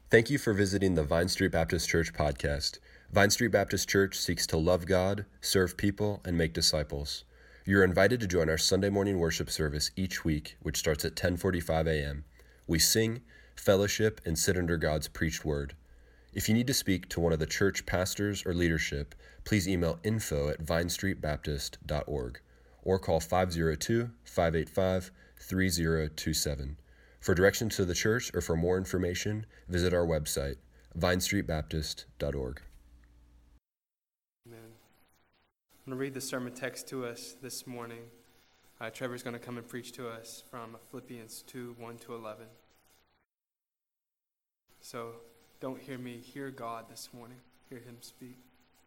Thank you for visiting the Vine Street Baptist Church podcast. Vine Street Baptist Church seeks to love God, serve people, and make disciples. You're invited to join our Sunday morning worship service each week, which starts at 10:45 a.m. We sing, fellowship, and sit under God's preached word. If you need to speak to one of the church pastors or leadership, please email info@vinestreetbaptist.org or call 502-585-3027. For directions to the church or for more information, visit our website, vinestreetbaptist.org. Amen. I'm going to read the sermon text to us this morning. Trevor's going to come and preach to us from Philippians 2, 1-11. So don't hear me, hear God this morning. Hear him speak.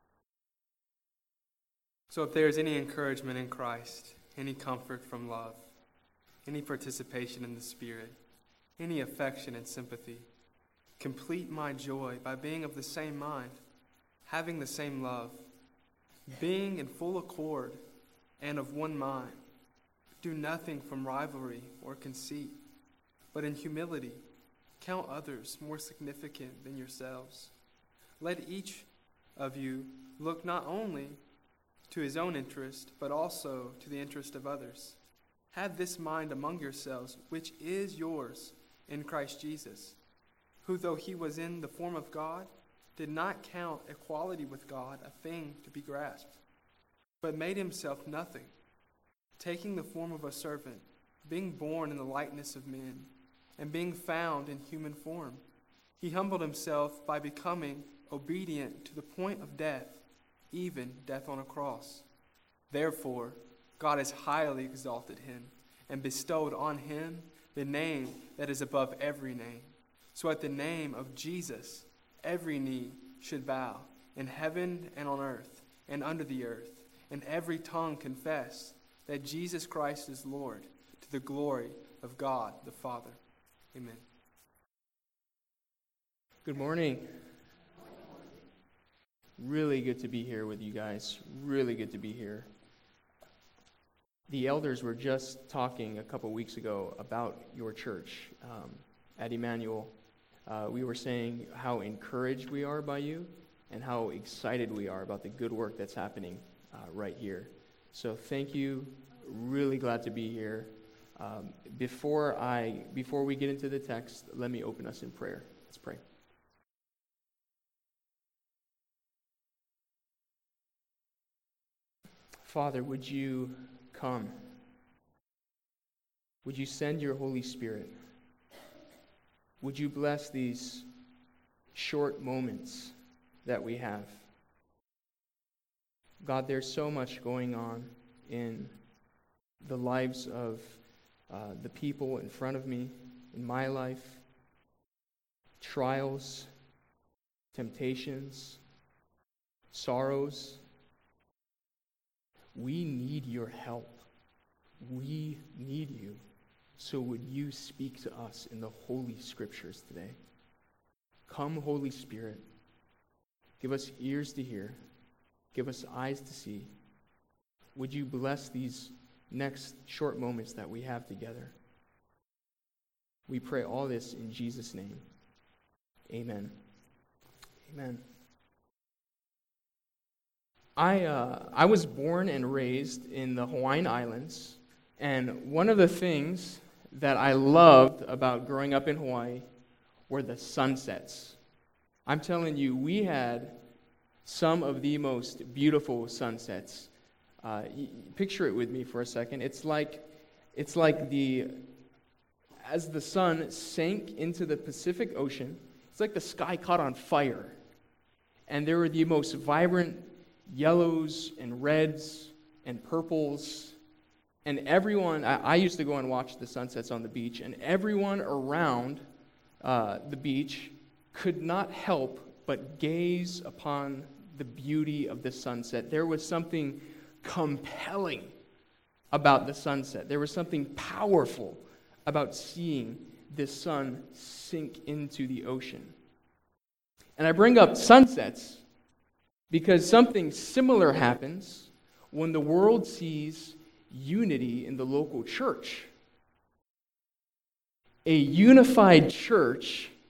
So if there is any encouragement in Christ, any comfort from love, any participation in the Spirit, any affection and sympathy, complete my joy by being of the same mind, having the same love, being in full accord and of one mind. Do nothing from rivalry or conceit, but in humility count others more significant than yourselves. Let each of you look not only to his own interest, but also to the interest of others. Have this mind among yourselves, which is yours in Christ Jesus, who, though he was in the form of God, did not count equality with God a thing to be grasped, but made himself nothing, taking the form of a servant, being born in the likeness of men, and being found in human form. He humbled himself by becoming obedient to the point of death, even death on a cross. Therefore, God has highly exalted him and bestowed on him the name that is above every name. So at the name of Jesus, every knee should bow, in heaven and on earth and under the earth, and every tongue confess that Jesus Christ is Lord, to the glory of God the Father. Amen. Good morning. Really good to be here with you guys. Really good to be here. The elders were just talking a couple weeks ago about your church at Emmanuel. We were saying how encouraged we are by you and how excited we are about the good work that's happening right here. So thank you. Really glad to be here. Before we get into the text, let me open us in prayer. Let's pray. Father, would you come? Would you send your Holy Spirit? Would you bless these short moments that we have? God, there's so much going on in the lives of the people in front of me, in my life. Trials, temptations, sorrows. We need your help. We need you. So would you speak to us in the Holy Scriptures today? Come, Holy Spirit. Give us ears to hear. Give us eyes to see. Would you bless these next short moments that we have together? We pray all this in Jesus' name. Amen. Amen. I was born and raised in the Hawaiian Islands, and one of the things that I loved about growing up in Hawaii were the sunsets. I'm telling you, we had some of the most beautiful sunsets. Picture it with me for a second. It's like as the sun sank into the Pacific Ocean, it's like the sky caught on fire, and there were the most vibrant yellows and reds and purples, and everyone, I used to go and watch the sunsets on the beach, and everyone around the beach could not help but gaze upon the beauty of the sunset. There was something compelling about the sunset. There was something powerful about seeing the sun sink into the ocean. And I bring up sunsets because something similar happens when the world sees unity in the local church. A unified church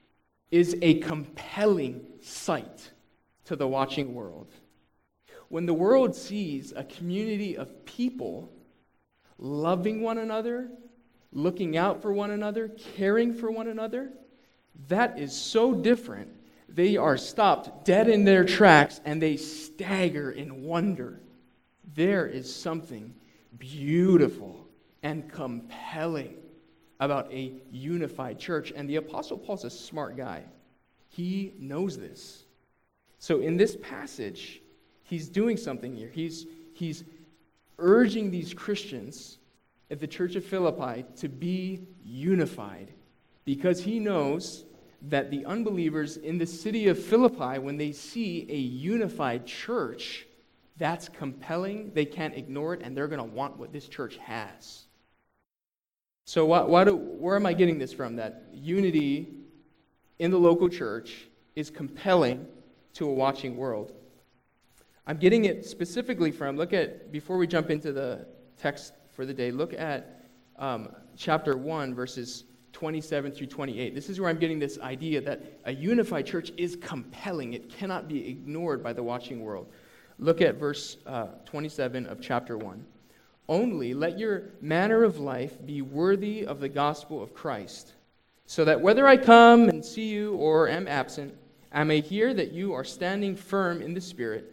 is a compelling sight to the watching world. When the world sees a community of people loving one another, looking out for one another, caring for one another, that is so different. They are stopped dead in their tracks and they stagger in wonder. There is something beautiful and compelling about a unified church. And the Apostle Paul's a smart guy. He knows this. So in this passage, he's doing something here. He's urging these Christians at the church of Philippi to be unified, because he knows that the unbelievers in the city of Philippi, when they see a unified church, that's compelling. They can't ignore it, and they're going to want what this church has. So where am I getting this from? That unity in the local church is compelling to a watching world. I'm getting it specifically from, before we jump into the text for the day, look at chapter 1, verses 27 through 28. This is where I'm getting this idea that a unified church is compelling. It cannot be ignored by the watching world. Look at verse 27 of chapter 1. Only let your manner of life be worthy of the gospel of Christ, so that whether I come and see you or am absent, I may hear that you are standing firm in the Spirit,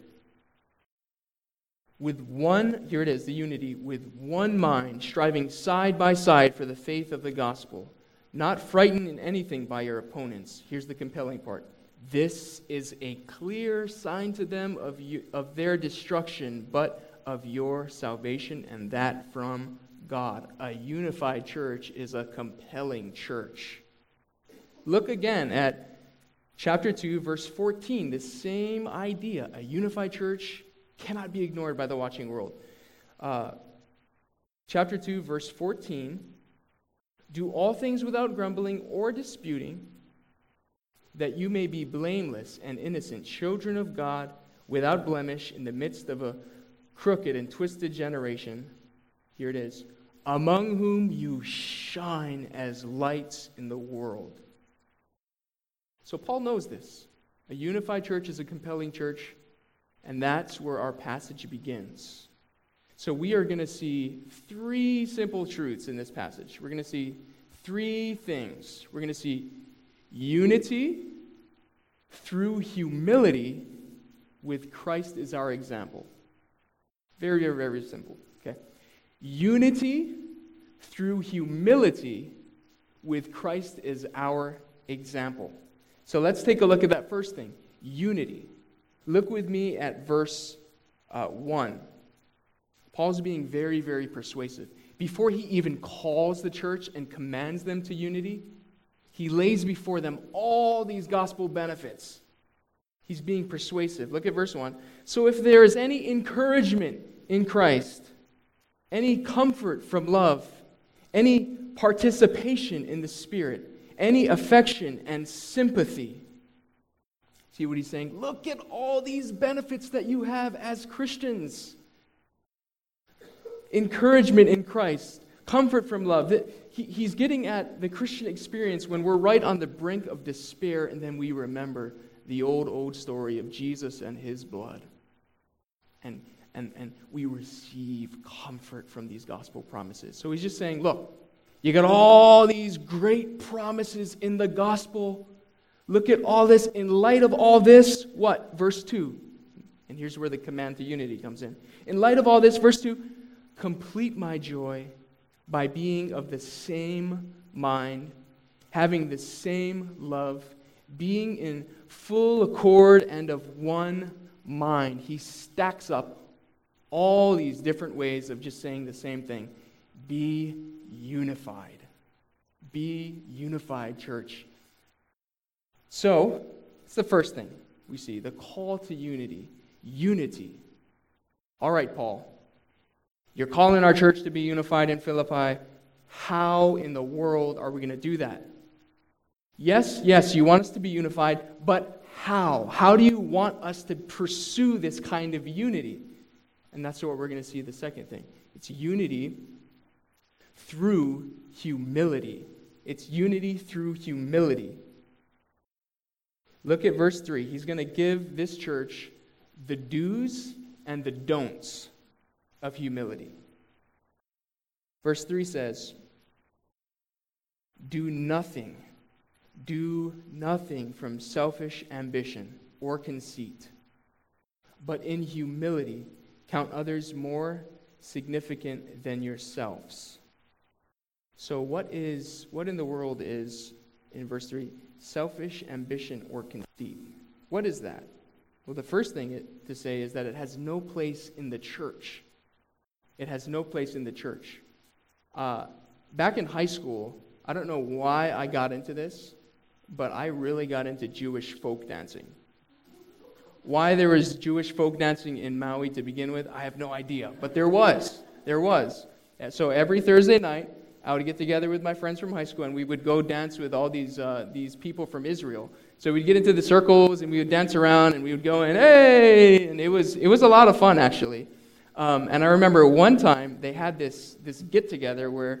with one, here it is, the unity, with one mind, striving side by side for the faith of the gospel, not frightened in anything by your opponents. Here's the compelling part. This is a clear sign to them of their destruction, but of your salvation, and that from God. A unified church is a compelling church. Look again at chapter 2, verse 14. The same idea. A unified church cannot be ignored by the watching world. Chapter 2, verse 14. Do all things without grumbling or disputing, that you may be blameless and innocent, children of God, without blemish, in the midst of a crooked and twisted generation. Here it is. Among whom you shine as lights in the world. So Paul knows this. A unified church is a compelling church, and that's where our passage begins. So we are going to see three simple truths in this passage. We're going to see three things. We're going to see unity through humility, with Christ as our example. Very, very, very simple. Okay? Unity through humility, with Christ as our example. So let's take a look at that first thing. Unity. Look with me at verse 1. Paul's being very, very persuasive. Before he even calls the church and commands them to unity, he lays before them all these gospel benefits. He's being persuasive. Look at verse 1. So if there is any encouragement in Christ, any comfort from love, any participation in the Spirit, any affection and sympathy. See what he's saying? Look at all these benefits that you have as Christians. Encouragement in Christ, comfort from love. He's getting at the Christian experience when we're right on the brink of despair, and then we remember the old story of Jesus and his blood. And we receive comfort from these gospel promises. So he's just saying, look, you got all these great promises in the gospel. Look at all this. In light of all this, what? Verse 2. And here's where the command to unity comes in. In light of all this, verse 2, complete my joy by being of the same mind, having the same love, being in full accord and of one mind. He stacks up all these different ways of just saying the same thing. Be unified. Be unified, church. So, it's the first thing we see, the call to unity. Unity. All right, Paul, you're calling our church to be unified in Philippi. How in the world are we going to do that? Yes, you want us to be unified, but how? How do you want us to pursue this kind of unity? And that's what we're going to see the second thing. It's unity through humility. It's unity through humility. Look at verse 3. He's going to give this church the do's and the don'ts of humility. Verse 3 says, do nothing from selfish ambition or conceit, but in humility count others more significant than yourselves. So what in the world is, in verse 3, selfish ambition or conceit? What is that? Well, the first thing to say is that it has no place in the church. It has no place in the church. Back in high school, I don't know why I got into this, but I really got into Jewish folk dancing. Why there was Jewish folk dancing in Maui to begin with, I have no idea. But there was. And so every Thursday night, I would get together with my friends from high school, and we would go dance with all these people from Israel. So we'd get into the circles, and we would dance around, and we would go and hey, and it was a lot of fun actually. And I remember one time they had this get together where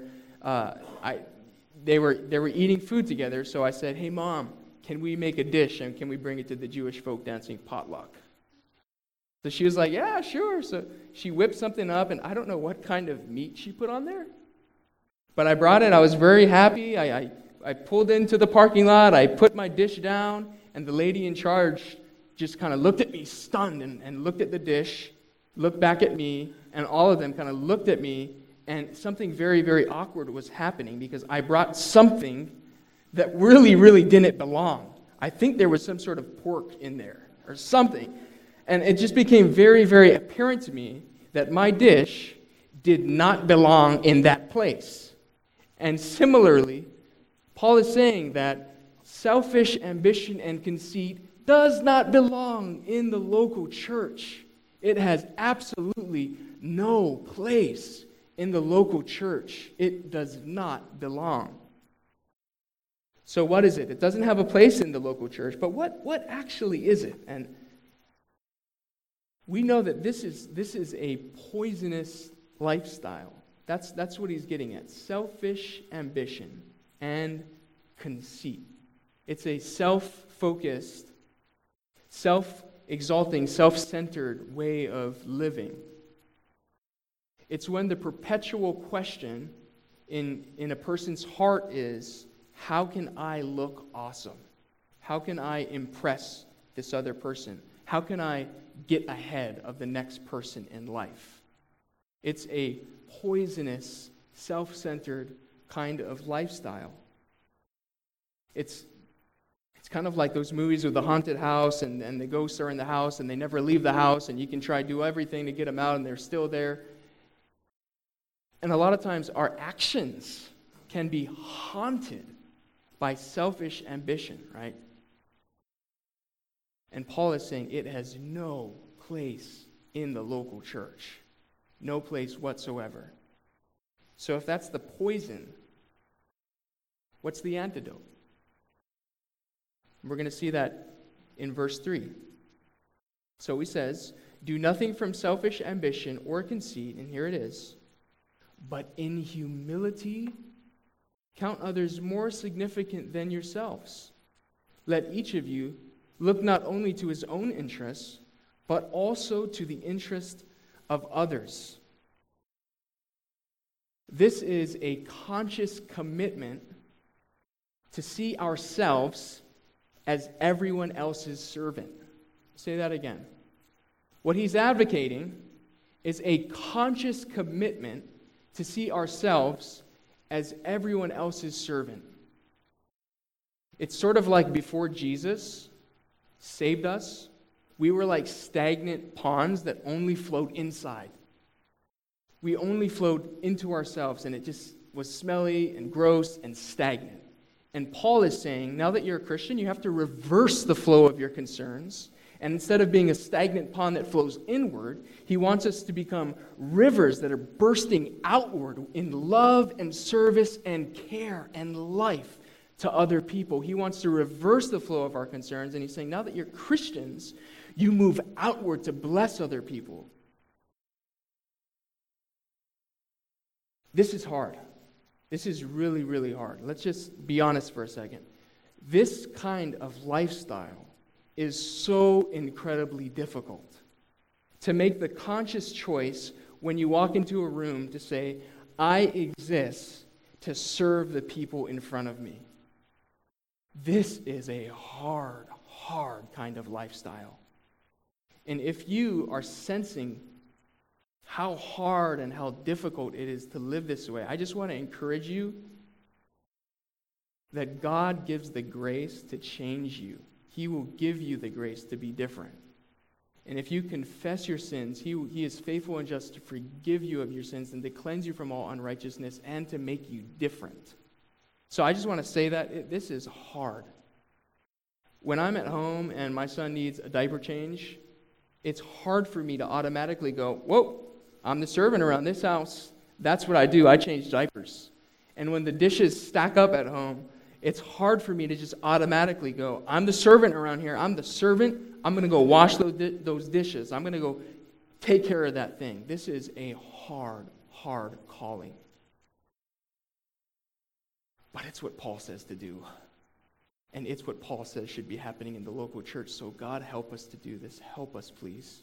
they were eating food together. So I said, "Hey Mom, can we make a dish and can we bring it to the Jewish folk dancing potluck?" So she was like, "Yeah, sure." So she whipped something up, and I don't know what kind of meat she put on there. But I brought it. I was very happy. I pulled into the parking lot. I put my dish down, and the lady in charge just kind of looked at me stunned and looked at the dish, looked back at me, and all of them kind of looked at me, and something very, very awkward was happening because I brought something that really, really didn't belong. I think there was some sort of pork in there or something. And it just became very, very apparent to me that my dish did not belong in that place. And similarly, Paul is saying that selfish ambition and conceit does not belong in the local church. It has absolutely no place in the local church. It does not belong. So what is it? It doesn't have a place in the local church, but what actually is it? And we know that this is a poisonous lifestyle. That's what he's getting at. Selfish ambition and conceit. It's a self-focused, self-exalting, self-centered way of living. It's when the perpetual question in a person's heart is, how can I look awesome? How can I impress this other person? How can I get ahead of the next person in life? It's a poisonous, self-centered kind of lifestyle. It's kind of like those movies with the haunted house and the ghosts are in the house and they never leave the house and you can try to do everything to get them out and they're still there. And a lot of times our actions can be haunted by selfish ambition, right? And Paul is saying it has no place in the local church. No place whatsoever. So if that's the poison, what's the antidote? We're going to see that in verse 3. So he says, do nothing from selfish ambition or conceit, and here it is, but in humility count others more significant than yourselves. Let each of you look not only to his own interests, but also to the interest of others. This is a conscious commitment to see ourselves as everyone else's servant. Say that again. What he's advocating is a conscious commitment to see ourselves as everyone else's servant. It's sort of like before Jesus saved us, we were like stagnant ponds that only flowed inside. We only flowed into ourselves, and it just was smelly and gross and stagnant. And Paul is saying, now that you're a Christian, you have to reverse the flow of your concerns. And instead of being a stagnant pond that flows inward, he wants us to become rivers that are bursting outward in love and service and care and life to other people. He wants to reverse the flow of our concerns, and he's saying, now that you're Christians, you move outward to bless other people. This is hard. This is really, really hard. Let's just be honest for a second. This kind of lifestyle is so incredibly difficult. To make the conscious choice when you walk into a room to say, I exist to serve the people in front of me. This is a hard kind of lifestyle. And if you are sensing how hard and how difficult it is to live this way, I just want to encourage you that God gives the grace to change you. He will give you the grace to be different. And if you confess your sins, He is faithful and just to forgive you of your sins and to cleanse you from all unrighteousness and to make you different. So I just want to say that this is hard. When I'm at home and my son needs a diaper change, it's hard for me to automatically go, whoa, I'm the servant around this house. That's what I do. I change diapers. And when the dishes stack up at home, it's hard for me to just automatically go, I'm the servant around here. I'm the servant. I'm going to go wash those dishes. I'm going to go take care of that thing. This is a hard calling. But it's what Paul says to do. And it's what Paul says should be happening in the local church. So God, help us to do this. Help us, please.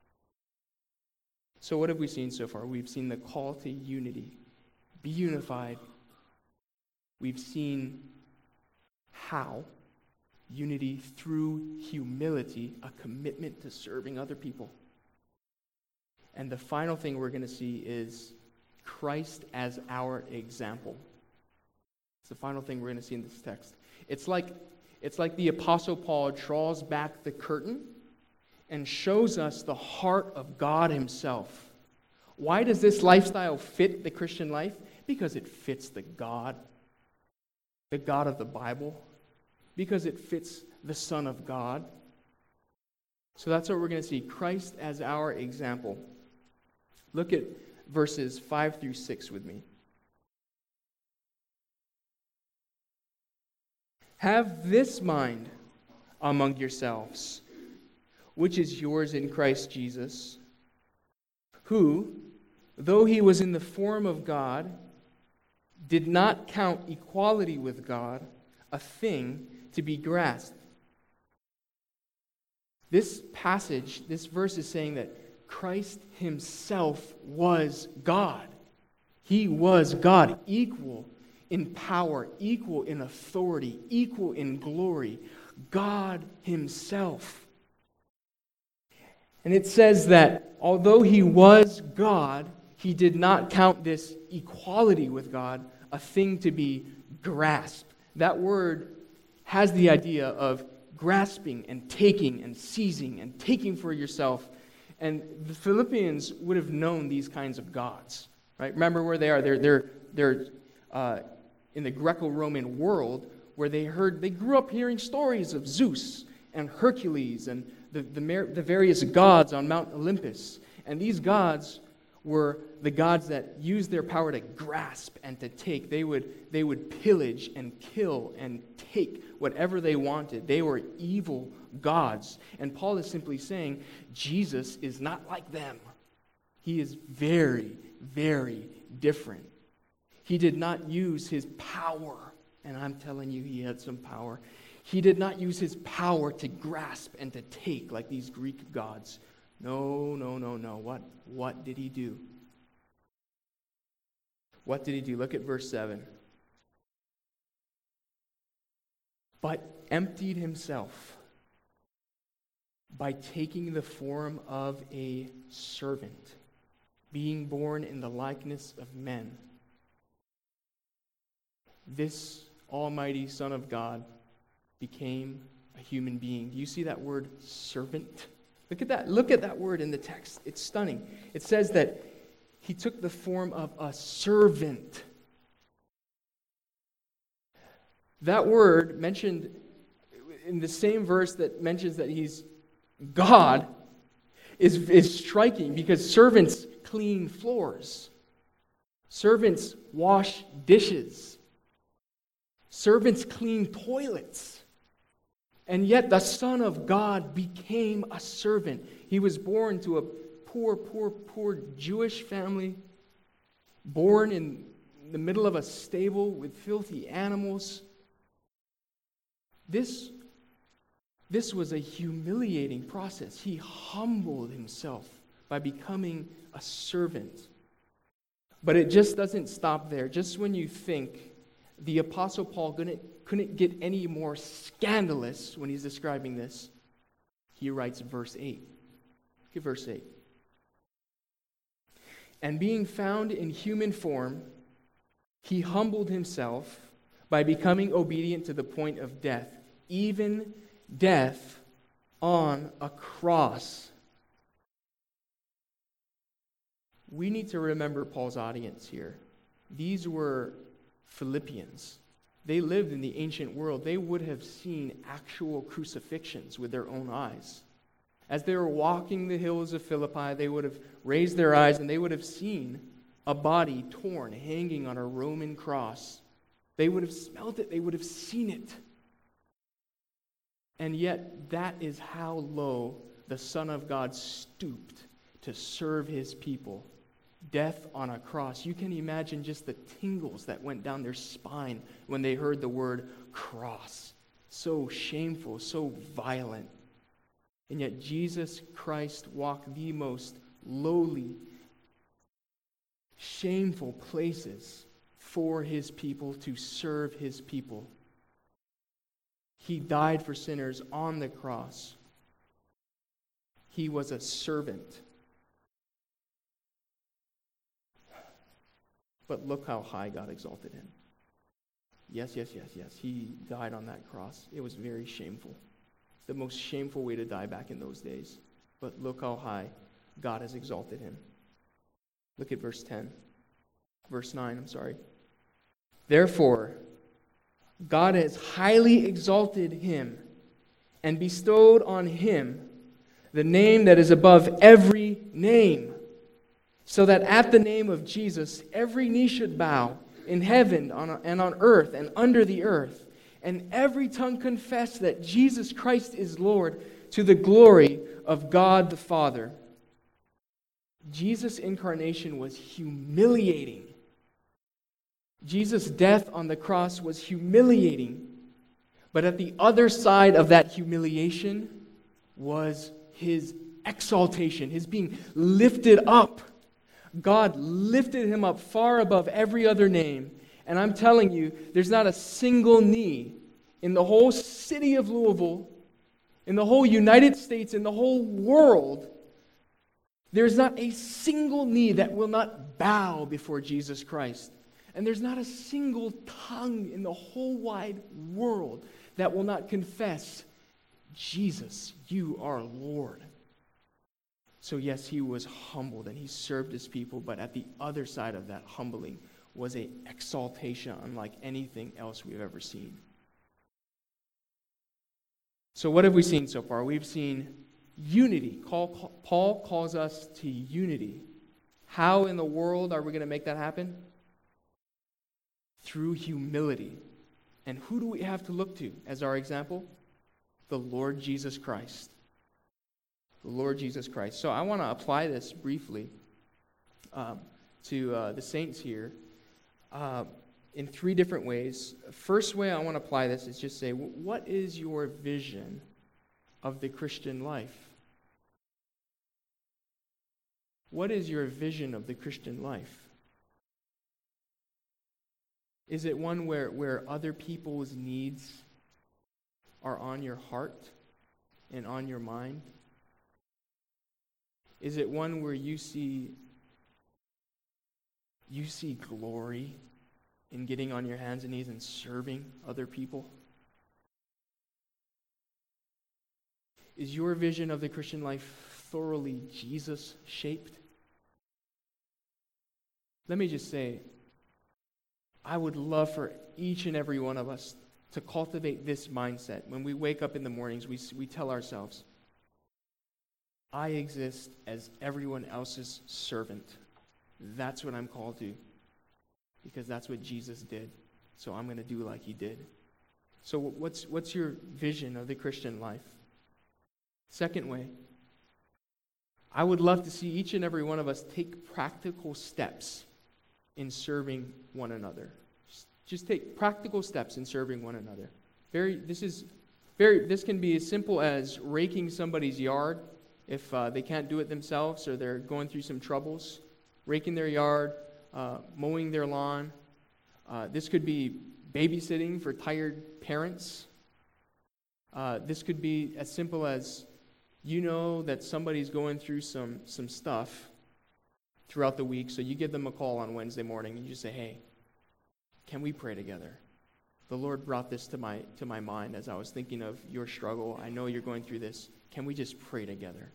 So what have we seen so far? We've seen the call to unity. Be unified. We've seen how unity through humility, a commitment to serving other people. And the final thing we're going to see is Christ as our example. It's the final thing we're going to see in this text. It's like the Apostle Paul draws back the curtain and shows us the heart of God Himself. Why does this lifestyle fit the Christian life? Because it fits the God of the Bible. Because it fits the Son of God. So that's what we're going to see. Christ as our example. Look at verses 5 through 6 with me. Have this mind among yourselves, which is yours in Christ Jesus, who, though He was in the form of God, did not count equality with God a thing to be grasped. This passage, this verse is saying that Christ Himself was God. He was God, equal in power, equal in authority, equal in glory. God Himself. And it says that although He was God, He did not count this equality with God a thing to be grasped. That word has the idea of grasping and taking and seizing and taking for yourself. And the Philippians would have known these kinds of gods, right? Remember where they are. They're in the Greco-Roman world where they grew up hearing stories of Zeus and Hercules and the various gods on Mount Olympus. And these gods were the gods that used their power to grasp and to take. They would pillage and kill and take whatever they wanted. They were evil gods. And Paul is simply saying, Jesus is not like them. He is very, very different. He did not use His power, and I'm telling you, He had some power. He did not use His power to grasp and to take like these Greek gods. No. What did He do? What did He do? Look at verse 7. But emptied Himself by taking the form of a servant, being born in the likeness of men. This almighty Son of God became a human being. Do you see that word servant? Look at that. Look at that word in the text. It's stunning. It says that He took the form of a servant. That word mentioned in the same verse that mentions that He's God is striking because servants clean floors. Servants wash dishes. Servants clean toilets. And yet the Son of God became a servant. He was born to a poor Jewish family, born in the middle of a stable with filthy animals. This This was a humiliating process. He humbled himself by becoming a servant. But it just doesn't stop there. Just when you think the Apostle Paul couldn't get any more scandalous when he's describing this, he writes verse 8. Look at verse 8. And being found in human form, he humbled himself by becoming obedient to the point of death, even death on a cross. We need to remember Paul's audience here. These were Philippians. They lived in the ancient world. They would have seen actual crucifixions with their own eyes. As they were walking the hills of Philippi, they would have raised their eyes and they would have seen a body torn, hanging on a Roman cross. They would have smelled it. They would have seen it. And yet, that is how low the Son of God stooped to serve his people. Death on a cross. You can imagine just the tingles that went down their spine when they heard the word cross. So shameful, so violent. And yet Jesus Christ walked the most lowly, shameful places for his people, to serve his people. He died for sinners on the cross. He was a servant. But look how high God exalted him. Yes. He died on that cross. It was very shameful. The most shameful way to die back in those days. But look how high God has exalted him. Look at verse 10. Verse 9, I'm sorry. Therefore, God has highly exalted him and bestowed on him the name that is above every name, so that at the name of Jesus every knee should bow in heaven and on earth and under the earth, and every tongue confess that Jesus Christ is Lord, to the glory of God the Father. Jesus' incarnation was humiliating. Jesus' death on the cross was humiliating. But at the other side of that humiliation was his exaltation, his being lifted up. God lifted him up far above every other name. And I'm telling you, there's not a single knee in the whole city of Louisville, in the whole United States, in the whole world, there's not a single knee that will not bow before Jesus Christ. And there's not a single tongue in the whole wide world that will not confess, Jesus, you are Lord. So yes, he was humbled and he served his people, but at the other side of that humbling was an exaltation unlike anything else we've ever seen. So what have we seen so far? We've seen unity. Paul calls us to unity. How in the world are we going to make that happen? Through humility. And who do we have to look to as our example? The Lord Jesus Christ. The Lord Jesus Christ. So I want to apply this briefly to the saints here in three different ways. First way I want to apply this is just say, what is your vision of the Christian life? What is your vision of the Christian life? Is it one where other people's needs are on your heart and on your mind? Is it one where you see glory in getting on your hands and knees and serving other people? Is your vision of the Christian life thoroughly Jesus-shaped? Let me just say, I would love for each and every one of us to cultivate this mindset. When we wake up in the mornings, we tell ourselves, I exist as everyone else's servant. That's what I'm called to, because that's what Jesus did. So I'm going to do like he did. So what's your vision of the Christian life? Second way, I would love to see each and every one of us take practical steps in serving one another. Just take practical steps in serving one another. This is This can be as simple as raking somebody's yard if they can't do it themselves or they're going through some troubles. Raking their yard, mowing their lawn. This could be babysitting for tired parents. This could be as simple as you know that somebody's going through some stuff throughout the week, so you give them a call on Wednesday morning and you say, hey, can we pray together? The Lord brought this to my mind as I was thinking of your struggle. I know you're going through this. Can we just pray together?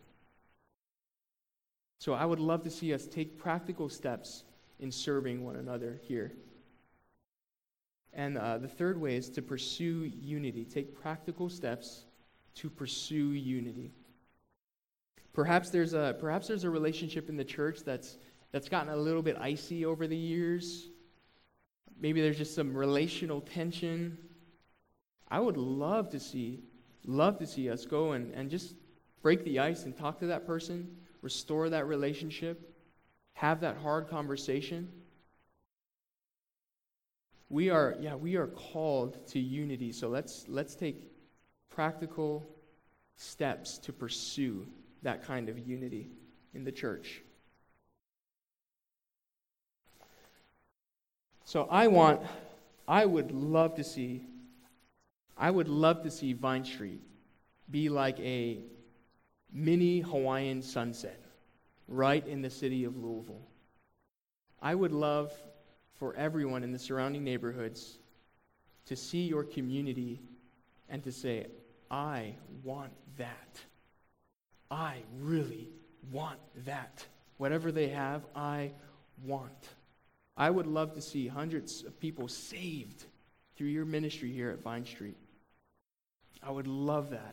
So I would love to see us take practical steps in serving one another here. And the third way is to pursue unity. Take practical steps to pursue unity. Perhaps there's a relationship in the church that's gotten a little bit icy over the years. Maybe there's just some relational tension. I would love to see us go and just break the ice and talk to that person, restore that relationship, have that hard conversation. We are called to unity, so let's take practical steps to pursue that kind of unity in the church. So I would love to see Vine Street be like a mini Hawaiian sunset right in the city of Louisville. I would love for everyone in the surrounding neighborhoods to see your community and to say, I want that. I really want that. Whatever they have, I want. I would love to see hundreds of people saved through your ministry here at Vine Street. I would love that.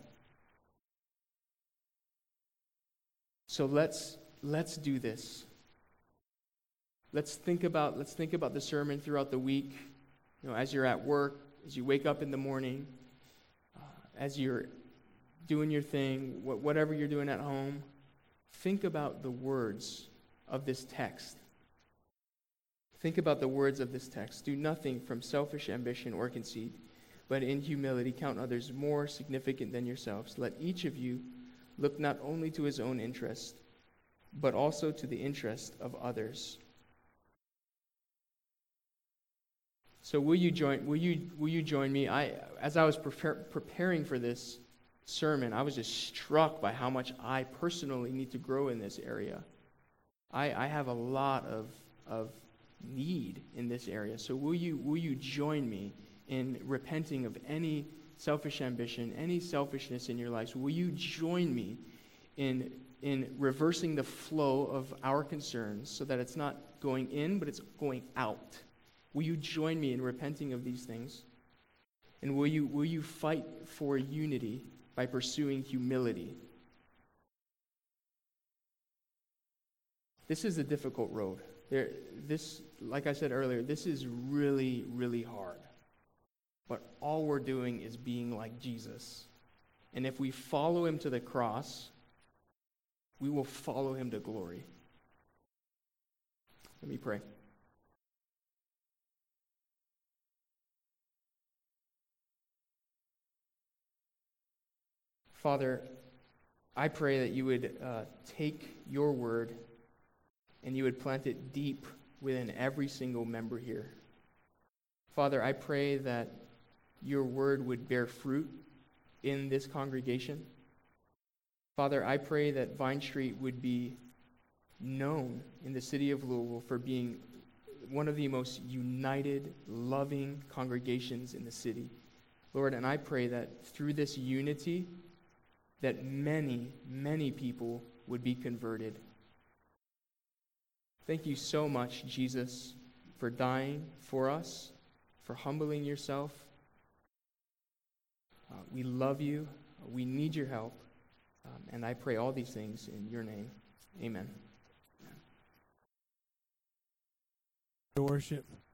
So let's do this. Let's think about the sermon throughout the week. You know, as you're at work, as you wake up in the morning, as you're doing your thing, whatever you're doing at home, think about the words of this text. Think about the words of this text. Do nothing from selfish ambition or conceit, but in humility count others more significant than yourselves. Let each of you look not only to his own interest, but also to the interest of others. So will you join me? As I was preparing for this sermon, I was just struck by how much I personally need to grow in this area. I have a lot of need in this area. So will you join me in repenting of any selfish ambition, any selfishness in your lives? Will you join me in reversing the flow of our concerns so that it's not going in, but it's going out? Will you join me in repenting of these things? And will you fight for unity by pursuing humility? This is a difficult road. Like I said earlier, this is really, really hard. But all we're doing is being like Jesus. And if we follow him to the cross, we will follow him to glory. Let me pray. Father, I pray that you would take your word and you would plant it deep within every single member here. Father, I pray that your word would bear fruit in this congregation. Father, I pray that Vine Street would be known in the city of Louisville for being one of the most united, loving congregations in the city. Lord, and I pray that through this unity, that many, many people would be converted. Thank you so much, Jesus, for dying for us, for humbling yourself. We love you. We need your help. And I pray all these things in your name. Amen. Worship.